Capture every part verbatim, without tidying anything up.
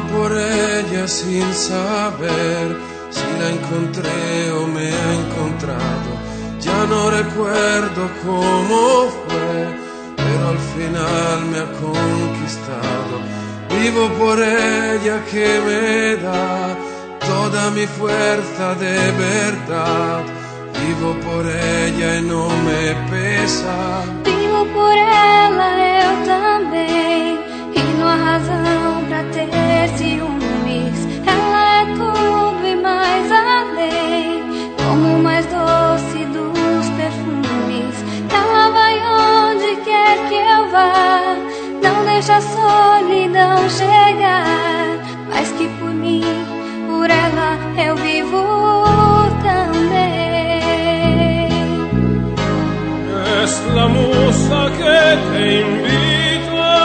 por ella sin saber si la encontré o me ha encontrado. Ya no recuerdo cómo fue, pero al final me ha conquistado. Vivo por ella que me da toda mi fuerza de verdad. Vivo por ella e não me pesa. Vivo por ela, eu também. E não há razão pra ter ciúmes. Ela é tudo e mais além. Como o mais doce dos perfumes. Ela vai onde quer que eu vá. Não deixa a solidão chegar. Mas que por mim, por ela eu vivo também. Es la musa que te invita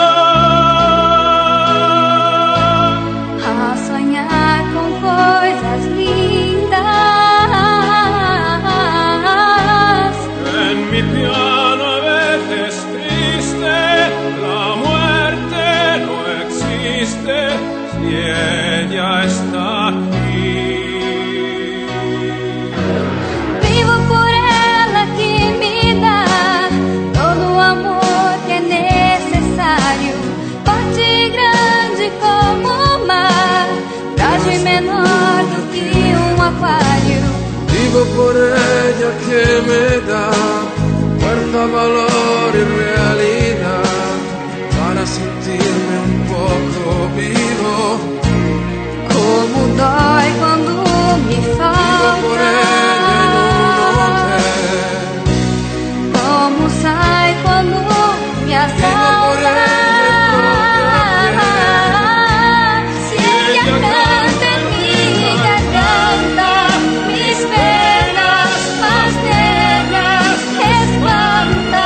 a sonhar com coisas lindas. En mi piano a veces triste, la muerte no existe si ella está aquí. Vivo por ela que me dá todo o amor que é necessário, forte e grande como o mar, frágil e menor do que um aquário. Vivo por ella que me da fuerza, valor y realidad para sentirme un poco vivo. Como dói quando me falta. Vivo por ella en un hotel. Como sai quando me assalta. Se ella canta en mi garganta, mis penas más negras espanta.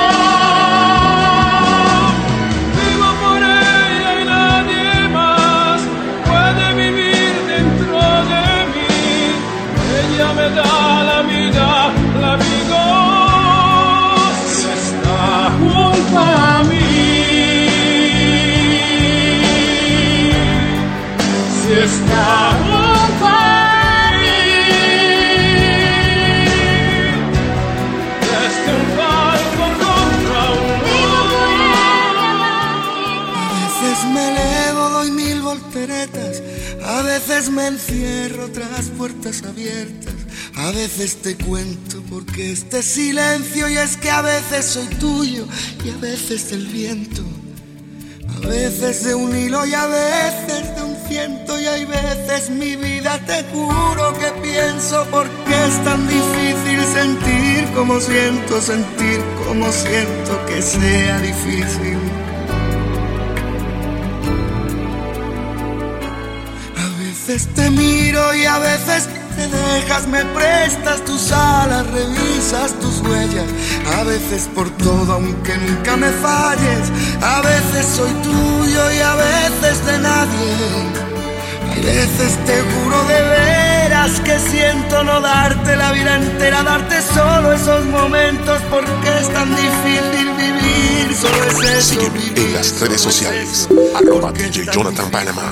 Vivo por ella y nadie más puede vivir dentro de mí. Ella me da la vida, la vida si está junto a mí. Si está Junto a mí. desde un palco contra un Vivo por ella. A veces me elevo, doy mil volteretas. A veces me encierro tras puertas abiertas. A veces te cuento porque este silencio. Y es que a veces soy tuyo y a veces del viento. A veces de un hilo y a veces de un ciento. Y hay veces mi vida te juro que pienso por qué es tan difícil sentir como siento, sentir como siento que sea difícil. A veces te miro y a veces te dejas, me prestas tus alas, revisas tus huellas. A veces por todo aunque nunca me falles. A veces soy tuyo y a veces de nadie. Hay veces te juro de veras que siento no darte la vida entera, darte solo esos momentos porque es tan difícil vivir. Solo es eso, Sígueme vivir, en las redes solo es sociales, eso, arroba porque D J es tan Jonathan difícil. Panamá.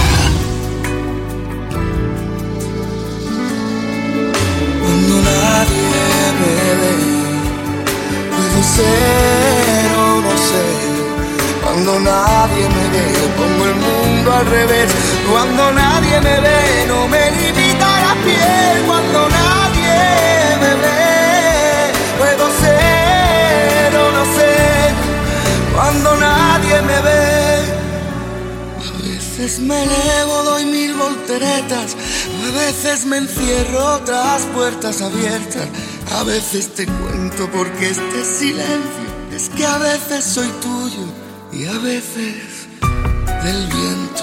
Cuando nadie me ve, puedo ser o no ser. Cuando nadie me ve, pongo el mundo al revés. Cuando nadie me ve, no me limita la piel. Cuando nadie me ve, puedo ser o no ser. Cuando nadie me ve, a veces me elevo, doy mil volteretas. A veces me encierro tras puertas abiertas. A veces te cuento porque este silencio es que a veces soy tuyo y a veces del viento.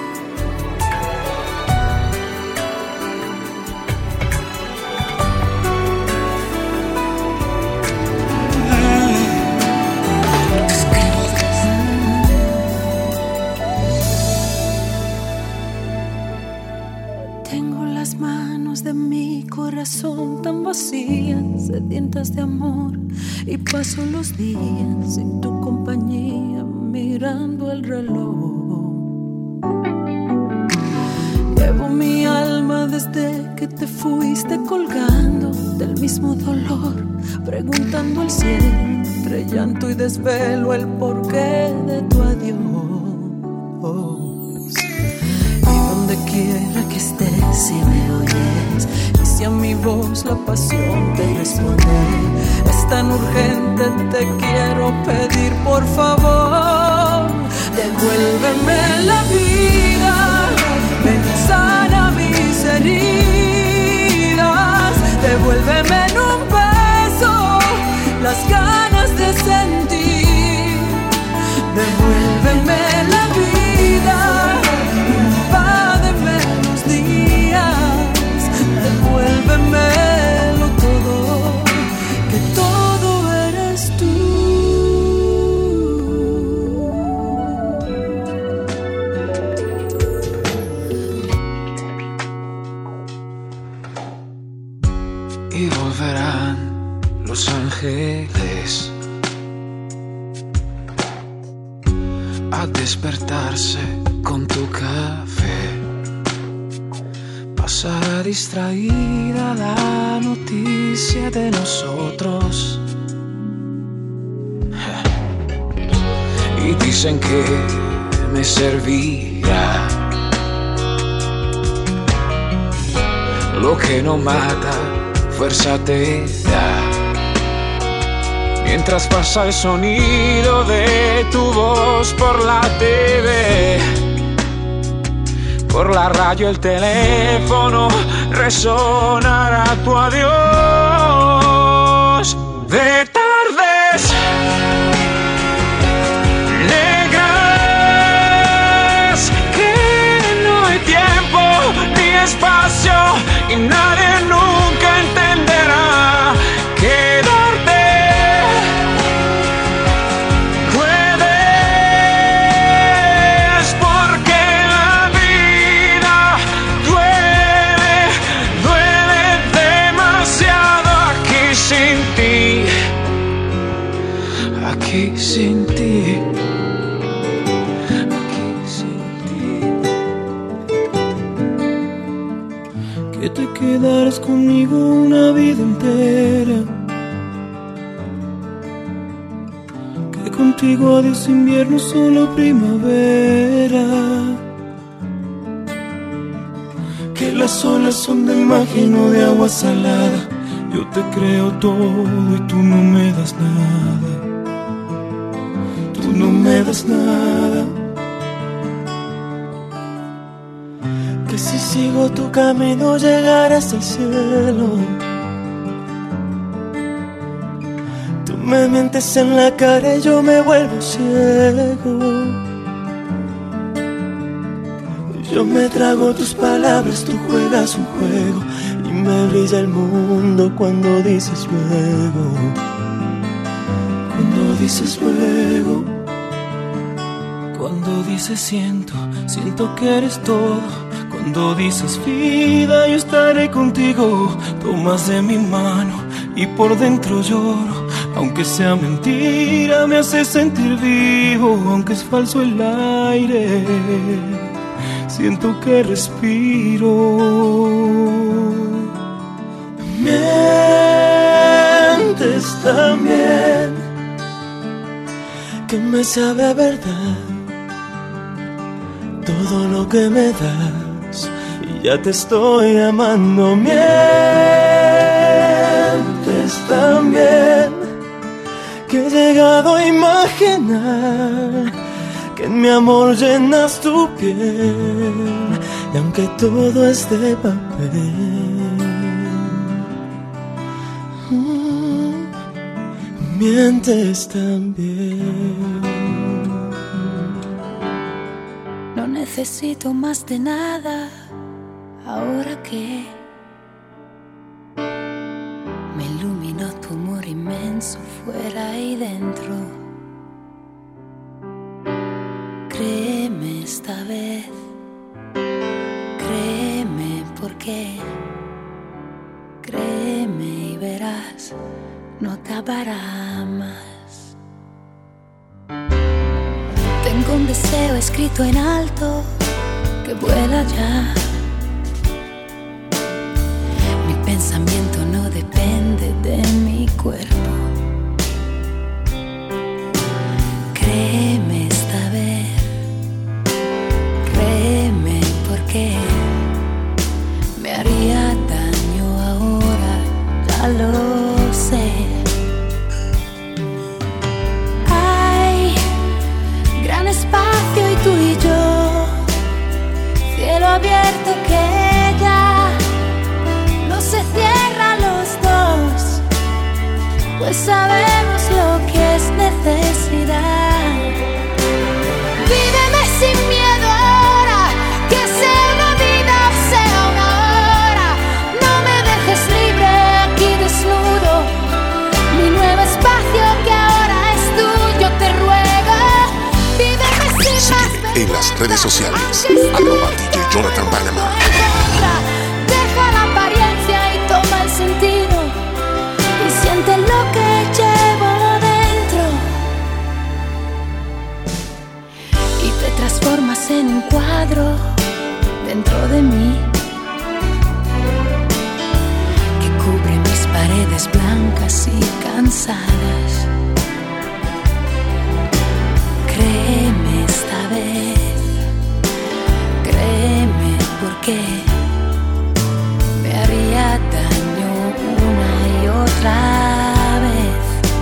Tengo las manos de mi corazón tan vacías, sedientas de amor, y paso los días sin tu compañía, mirando el reloj. mi alma desde que te fuiste, colgando del mismo dolor, preguntando al cielo entre llanto y desvelo el porqué de tu adiós. Y donde quiera que estés, si me oyes, y si a mi voz la pasión te responde, es tan urgente, te quiero pedir por favor, devuélveme la vida, ven, sana mis heridas, devuélveme en un beso las ganas de sentir, devuélveme la vida, invádeme los días, devuélvemelo todo, que todo eres tú. Y volverán los ángeles a despertarse con tu café. Pasará distraída la noticia de nosotros. Y dicen que me servirá lo que no mata, fuerza te da. Mientras pasa el sonido de tu voz por la T V, por la radio el teléfono resonará tu adiós. De tardes negras, que no hay tiempo ni espacio y nadie nunca entenderá que darte puedes, porque la vida duele, duele demasiado aquí sin ti, aquí sin ti, aquí sin ti. Que te quedaras conmigo una vida entera, que contigo adiós invierno, solo primavera, que las olas son de magia y no de agua salada. Yo te creo todo y tú no me das nada, tú no me das nada. Que si sigo tu camino llegarás al cielo. Tú me mientes en la cara y yo me vuelvo ciego. Yo me trago tus palabras, tú juegas un juego y me brilla el mundo cuando dices luego, cuando dices luego, cuando dices siento, siento que eres todo. Cuando dices vida, yo estaré contigo. Tomas de mi mano y por dentro lloro. Aunque sea mentira, me hace sentir vivo. Aunque es falso el aire, siento que respiro. Mientes también, que me sabe a verdad todo lo que me das. Ya te estoy amando. Mientes también, que he llegado a imaginar que en mi amor llenas tu piel. Y aunque todo es de papel, mm, mientes también. No necesito más de nada. Ahora que me iluminó tu amor inmenso fuera y dentro, créeme esta vez, créeme porque, créeme y verás, no acabará más. Tengo un deseo escrito en alto que vuela ya. pensamiento no depende de mi cuerpo. Créeme esta vez, créeme porque me haría daño ahora, ya lo sé. Hay gran espacio y tú y yo, cielo abierto que ya no se cierra a los dos, pues sabemos lo que es necesidad. Víveme sin miedo ahora, que sea una vida o sea una hora. No me dejes libre aquí desnudo, mi nuevo espacio que ahora es tuyo, te ruego. Víveme sin más vergüenza. En las redes sociales, arroba D J Jonathan Panamá. Deja la apariencia y toma el sentido, y siente lo que llevo dentro, y te transformas en un cuadro dentro de mí, que cubre mis paredes blancas y cansadas. Créeme esta vez, créeme porque me haría daño una y otra vez.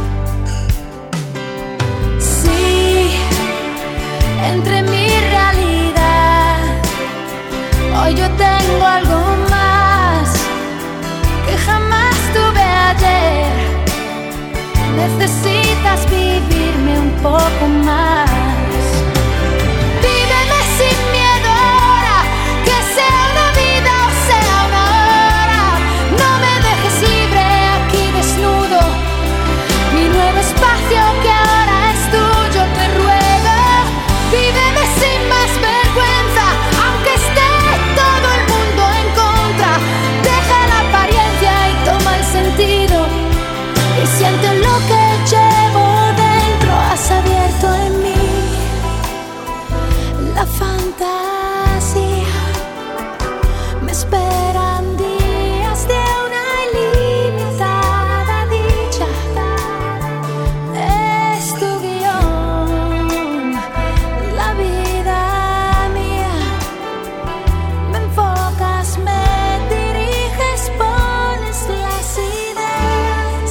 Sí, entre mi realidad, hoy yo tengo algo más que jamás tuve ayer. Necesitas vivirme un poco más. Víveme sin miedo ahora, que sea una vida o sea una hora. No me dejes libre aquí desnudo, mi nuevo espacio que ahora es tuyo, te ruego. Víveme sin más vergüenza, aunque esté todo el mundo en contra. Deja la apariencia y toma el sentido, y siente lo que llevo dentro. Has abierto en mí la fantasía, me esperan días de una ilimitada dicha. Es tu guión, la vida mía. Me enfocas, me diriges, pones las ideas.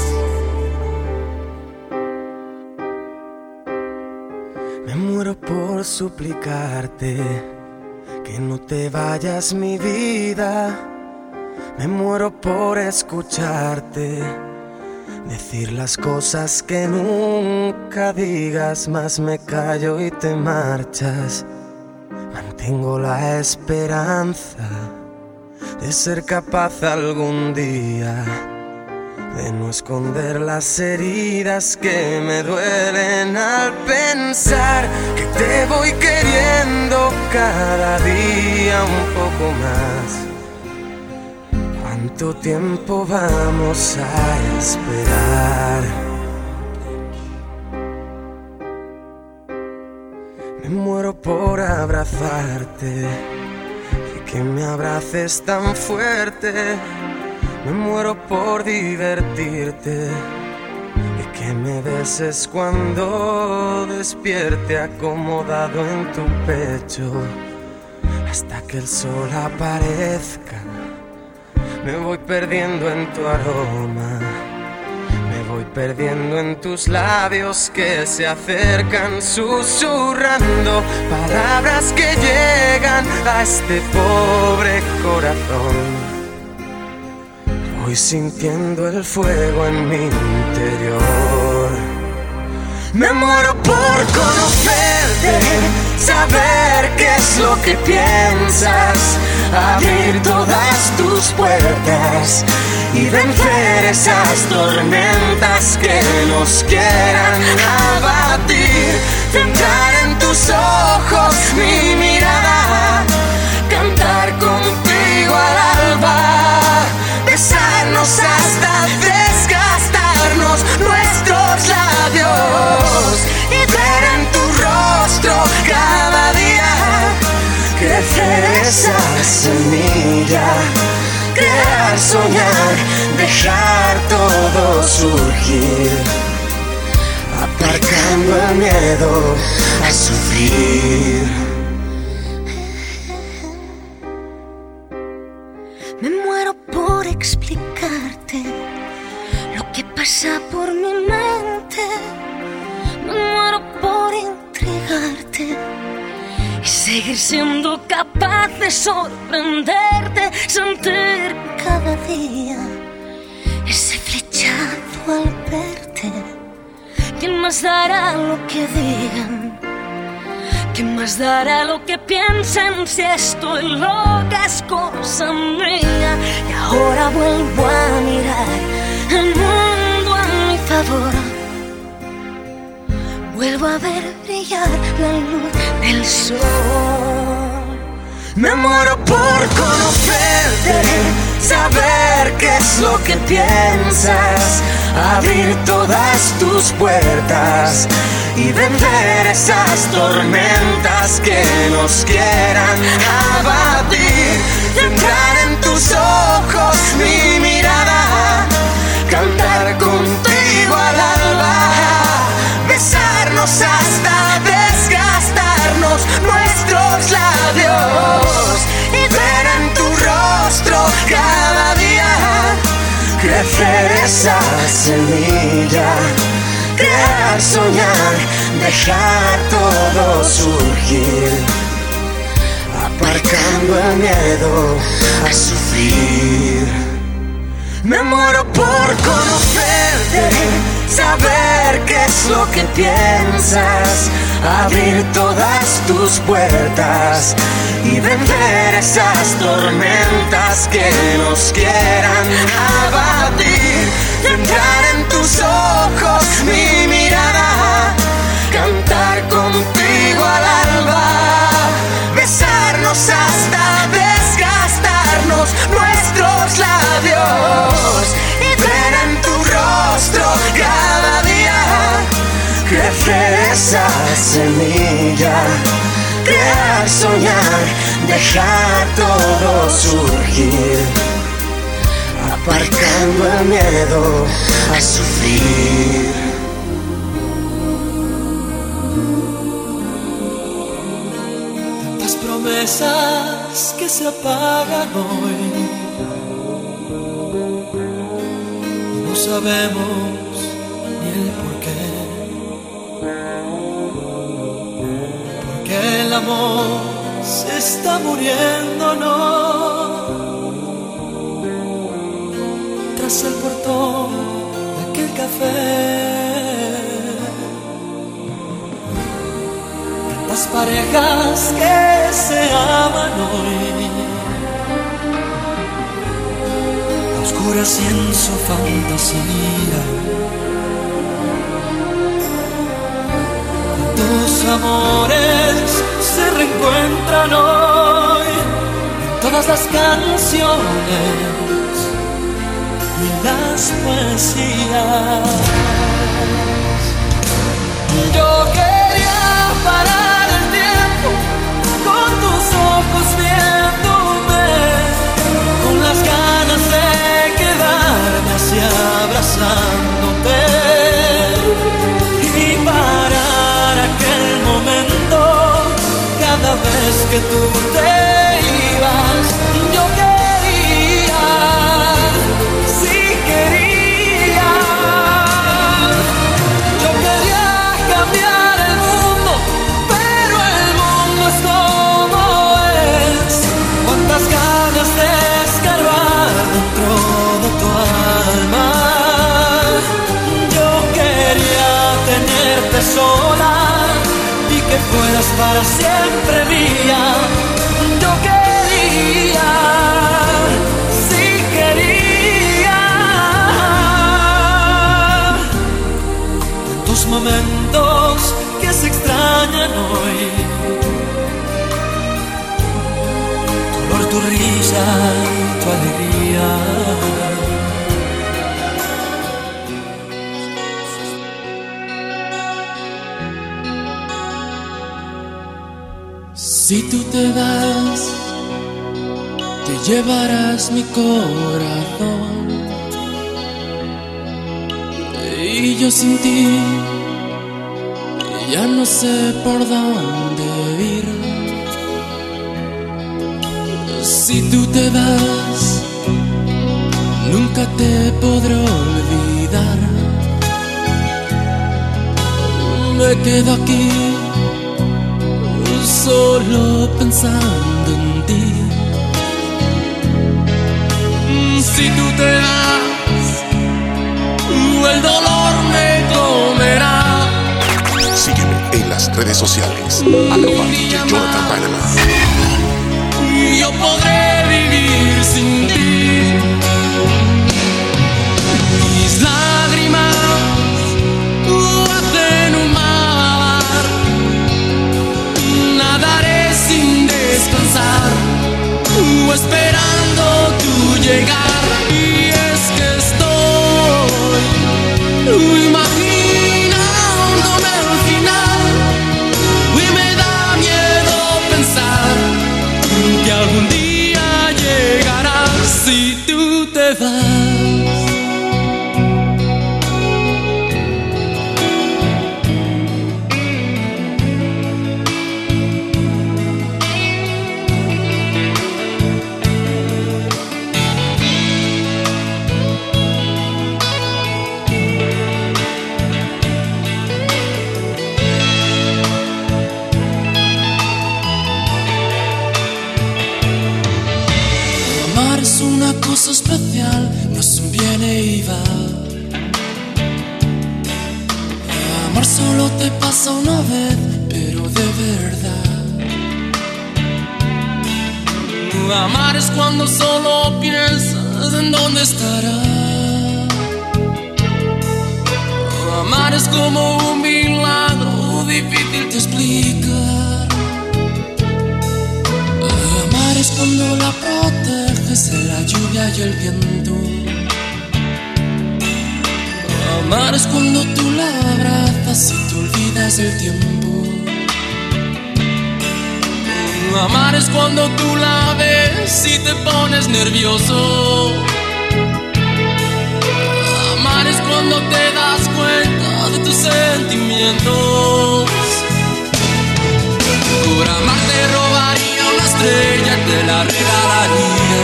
Me muero por suplicarte que no te vayas, mi vida. Me muero por escucharte decir las cosas que nunca digas, mas me callo y te marchas. Mantengo la esperanza de ser capaz algún día de no esconder las heridas que me duelen al pensar que te voy queriendo cada día un poco más. ¿Cuánto tiempo vamos a esperar? Me muero por abrazarte y que me abraces tan fuerte. Me muero por divertirte y que me beses cuando despierte acomodado en tu pecho. Hasta que el sol aparezca, me voy perdiendo en tu aroma. Me voy perdiendo en tus labios que se acercan susurrando palabras que llegan a este pobre corazón. Voy sintiendo el fuego en mi interior. Me muero por conocerte, saber qué es lo que piensas, abrir todas tus puertas y vencer esas tormentas que nos quieran abatir. Centrar en tus ojos mi mirada, cantar contigo al alba, besarnos hasta desgastarnos nuestros labios y ver en tu rostro cada día crecer esa semilla, crear crear, soñar, dejar todo surgir, aparcando el miedo a sufrir. Me muero por explicarte lo que pasa por mi mente. Me muero por intrigarte y seguir siendo capaz de sorprenderte, sentir cada día ese flechazo al verte. ¿Quién más dará lo que digan? ¿Quién más dará lo que piensen? Si estoy loca es cosa mía. Y ahora vuelvo a mirar el mundo a mi favor. Vuelvo a ver brillar la luz del sol. Me muero por conocerte, saber qué es lo que piensas, abrir todas tus puertas y vencer esas tormentas que nos quieran abatir. Entrar en tus ojos mi mirada, cantar contigo al alba, besarnos hasta desgastarnos nuestros labios y ver en tu rostro cada día crecer esa semilla, crear, soñar, dejar todo surgir, aparcando el miedo a sufrir. Me muero por conocerte, saber qué es lo que piensas, abrir todas tus puertas y vencer esas tormentas que nos quieran abatir. Entrar en tus ojos mi mirada, cantar contigo al alba, besarnos hasta desgastarnos nuestros labios y ver en tu rostro cada día crecer esa semilla, crear, soñar, dejar todo surgir, aparcando el miedo a sufrir. Tantas promesas que se apagan hoy, no sabemos ni el porqué, porque el amor se está muriendo, no, tras el portón de aquel café. Tantas parejas que se aman hoy, a oscuras y en su fantasía. Tus amores se reencuentran hoy en todas las canciones y las poesías. Yo quería parar el tiempo con tus ojos viéndome, con las ganas de quedarme así abrazándote y parar aquel momento cada vez que tú te ibas. Yo quería, sí quería, yo quería cambiar el mundo, pero el mundo es como es. Cuántas ganas de escarbar dentro de tu alma. Yo quería tenerte sola y que fueras para siempre mía. Yo quería, sí quería. Tantos momentos que se extrañan hoy, tu olor, tu risa, tu alegría. Si tú te vas, te llevarás mi corazón. Y yo sin ti ya no sé por dónde ir. Si tú te vas, nunca te podré olvidar. Me quedo aquí solo pensando en ti. Si tú te vas, el dolor me comerá. Sígueme en las redes sociales, arroba D J Jonathan Panama. Yo podré vivir sin ti. Mis lágrimas hacen un mar. Nadaré sin descansar, esperando tu llegar. Y es que estoy imaginándome al final, y me da miedo pensar que algún día llegarás si tú te vas. Una cosa especial, no es un viene y va. Amar solo te pasa una vez, pero de verdad. Amar es cuando solo piensas en dónde estará. Amar es como un milagro difícil de explicar. Amar es cuando la proteges de la lluvia y el viento. Amar es cuando tú la abrazas y te olvidas del tiempo. Amar es cuando tú la ves y te pones nervioso. Amar es cuando te das cuenta de tus sentimientos. Por amar te robaría una estrella y te la regalaría.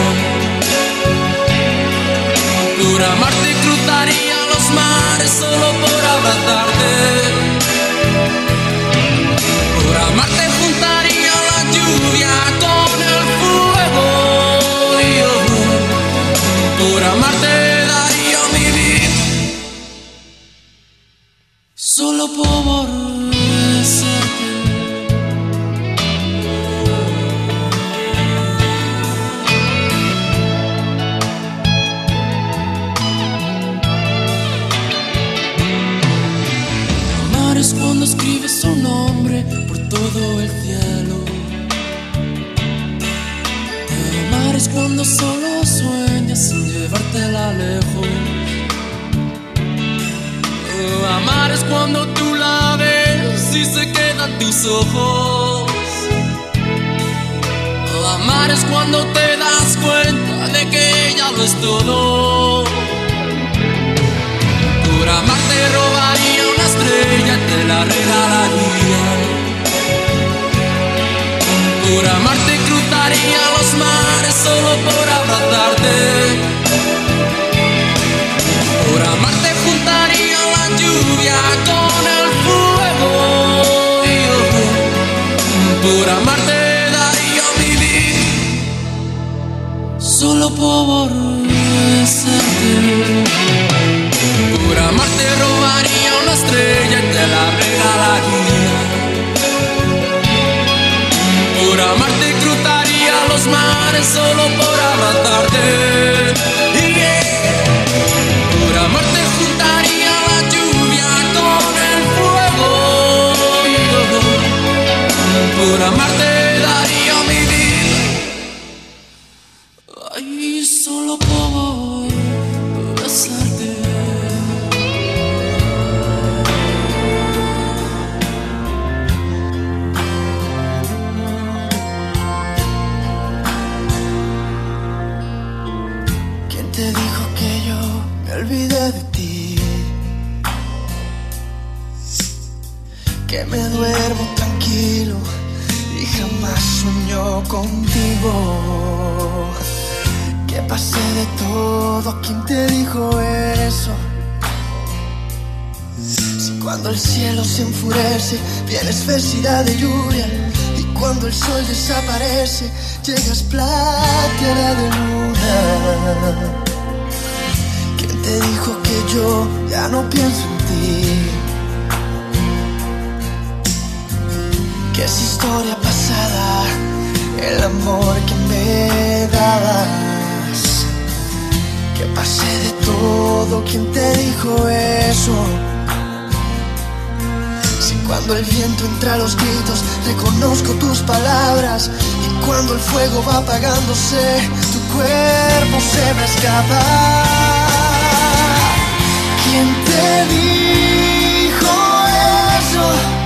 Por amarte cruzaría los mares solo por abrazarte. Por amarte juntaría la lluvia con el fuego. Y yo, por amarte daría mi vida solo por besarte. Es cuando escribes su nombre por todo el cielo. Amar es cuando solo sueñas sin llevártela lejos. Amar es cuando tú la ves y se quedan tus ojos. Amar es cuando te das cuenta de que ella lo es todo. Por amar te robaría una estrella y te la regalaría. Por amarte cruzaría los mares solo por abrazarte. Por amarte juntaría la lluvia con el fuego. Y yo, por amarte daría mi vida solo por besarte. Por amarte robaría una estrella y te la regalaría. Por amarte cruzaría los mares solo por abrazarte. Yeah. Por amarte juntaría la lluvia con el fuego. Por amarte daría mi vida. Ay, solo por besarte. que me duermo tranquilo y jamás sueño contigo. Que pasé de todo, ¿quién te dijo eso? Si cuando el cielo se enfurece, vienes vestida de lluvia, y cuando el sol desaparece, llegas plateada de luna. ¿Quién te dijo que yo ya no pienso en ti? Que es historia pasada el amor que me dabas. Que pasé de todo, ¿quién te dijo eso? Si cuando el viento entra a los gritos, reconozco tus palabras, y cuando el fuego va apagándose, tu cuerpo se me escapa. ¿Quién te dijo eso?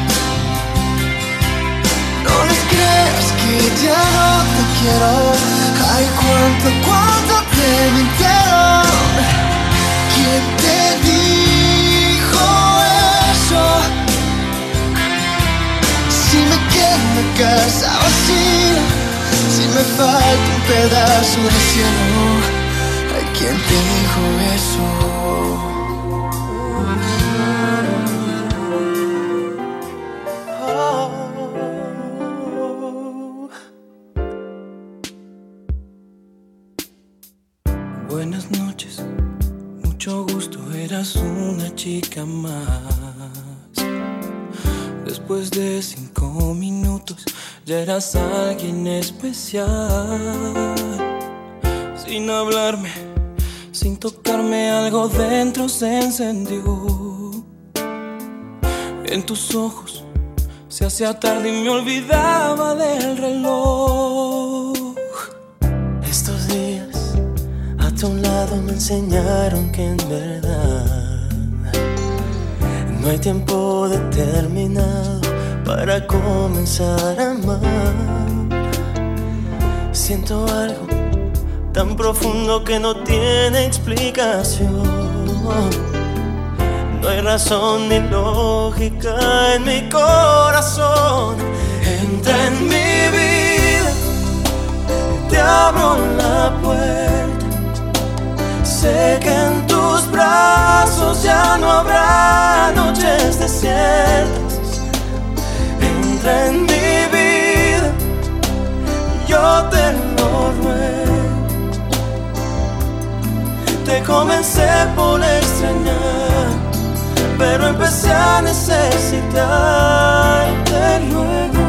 No les creas que ya no te quiero. Ay, cuánto, cuánto te mintieron. ¿Quién te dijo eso? Si me quedo en la casa vacía, si me falta un pedazo de cielo. Ay, ¿quién te dijo eso? Buenas noches, mucho gusto, eras una chica más. Después de cinco minutos ya eras alguien especial. Sin hablarme, sin tocarme, algo dentro se encendió. En tus ojos se hacía tarde y me olvidaba del reloj. Estos días a tu lado me enseñaron que en verdad no hay tiempo determinado para comenzar a amar. Siento algo tan profundo que no tiene explicación. No hay razón ni lógica en mi corazón. Entra en mi vida, te abro la puerta. Sé que en tus brazos ya no habrá noches desiertas. Entra en mi vida, yo te lo ruego. Te comencé por extrañar, pero empecé a necesitarte luego.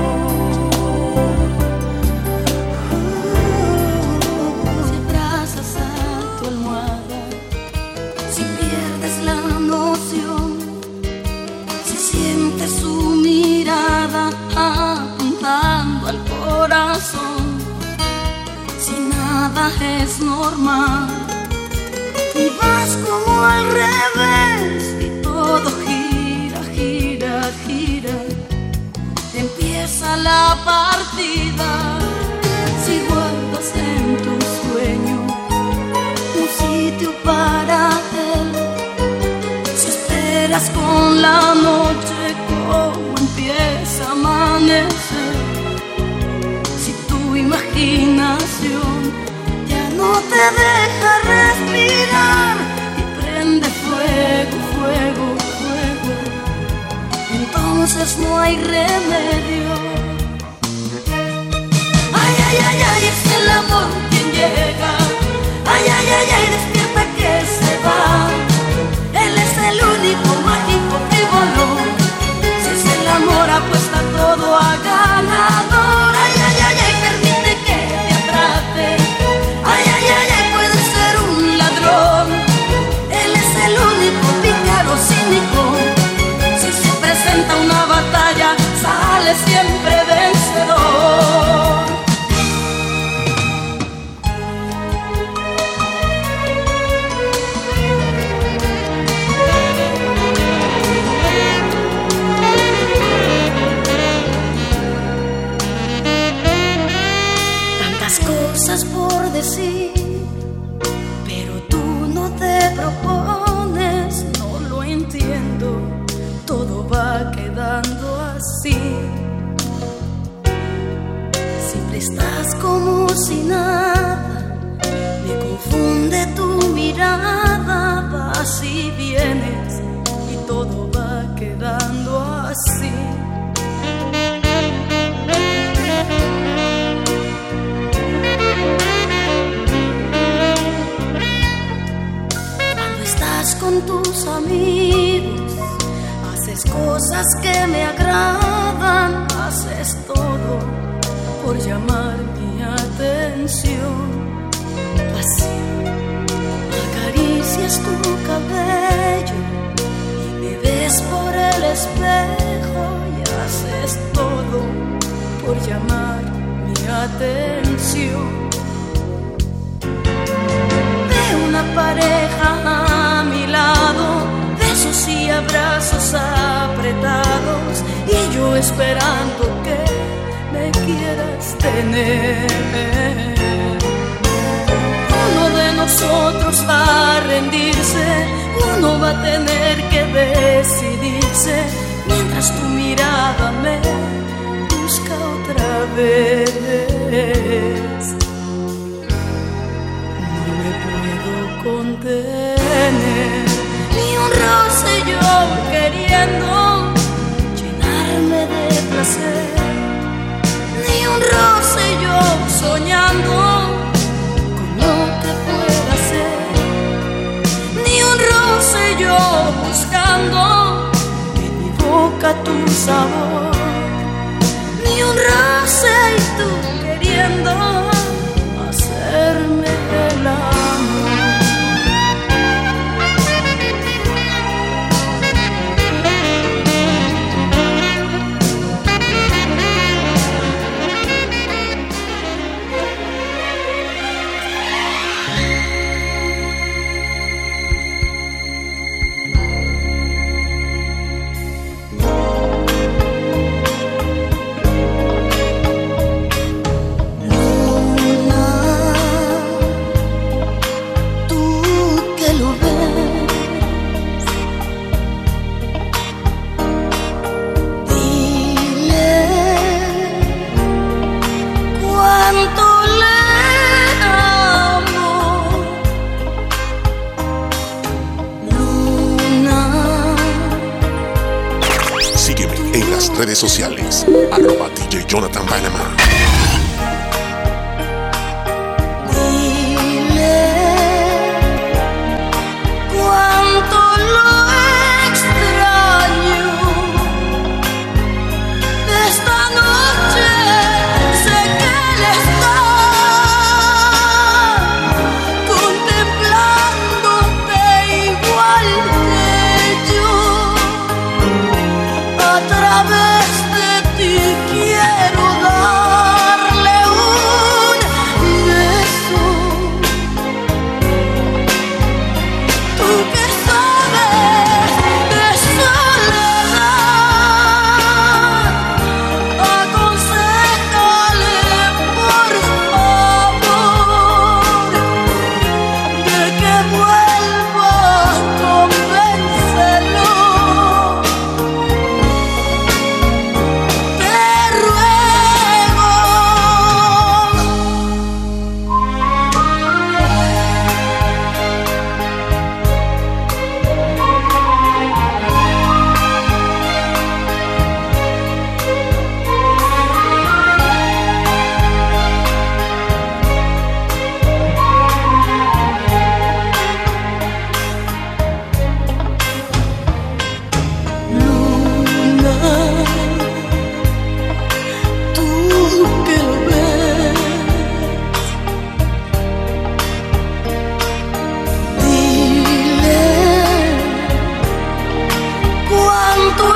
Si abrazas a tu almohada, si pierdes la noción, si sientes su mirada apuntando al corazón, si nada es normal y vas como al revés, todo gira, gira, gira. Empieza la partida. Si guardas en tu sueño un sitio para él, si esperas con la noche como empieza a amanecer, si tu imaginación ya no te deja respirar y prende fuego, fuego, fuego, entonces no hay remedio. Ay, ay, ay, ay, es el amor quien llega. Ay, ay, ay, ay, despierta que se va. Él es el único mágico que voló. Si es el amor apuesta todo a ganador. Ay, ay, ay, ay, permite que te atrape. Ay, ay, ay, ay, puede ser un ladrón. Él es el único pícaro cínico. Si se presenta una batalla, sale siempre vencedor. Tantas cosas por decir, pero tú no te propones. No lo entiendo, todo va quedando así. así. Siempre estás como si nada, me confunde tu mirada, vas y vienes y todo va quedando así. Cuando estás con tus amigos, haces cosas que me agradan, haces todo por llamar mi atención. Así acaricias tu cabello y me ves por el espejo y haces todo por llamar mi atención. Veo una pareja a mi lado, besos y abrazos apretados, y yo esperando que me quieras tener. Uno de nosotros va a rendirse, uno va a tener que decidirse, mientras tu mirada me busca otra vez. No me puedo contener, ni un roce yo queriendo llenarme de placer, ni un roce yo soñando con lo que pueda ser, ni un roce yo buscando en mi boca tu sabor, ni un roce y tú queriendo hacerme el amor. Redes sociales, arroba D J Jonathan Panama. Dile cuánto lo extraño. Esta noche sé que él está contemplándote igual que yo. A través de ti quiero darle un beso. Tú que sabes de soledad, aconséjale por favor de que vuelva, convéncelo. Cuánto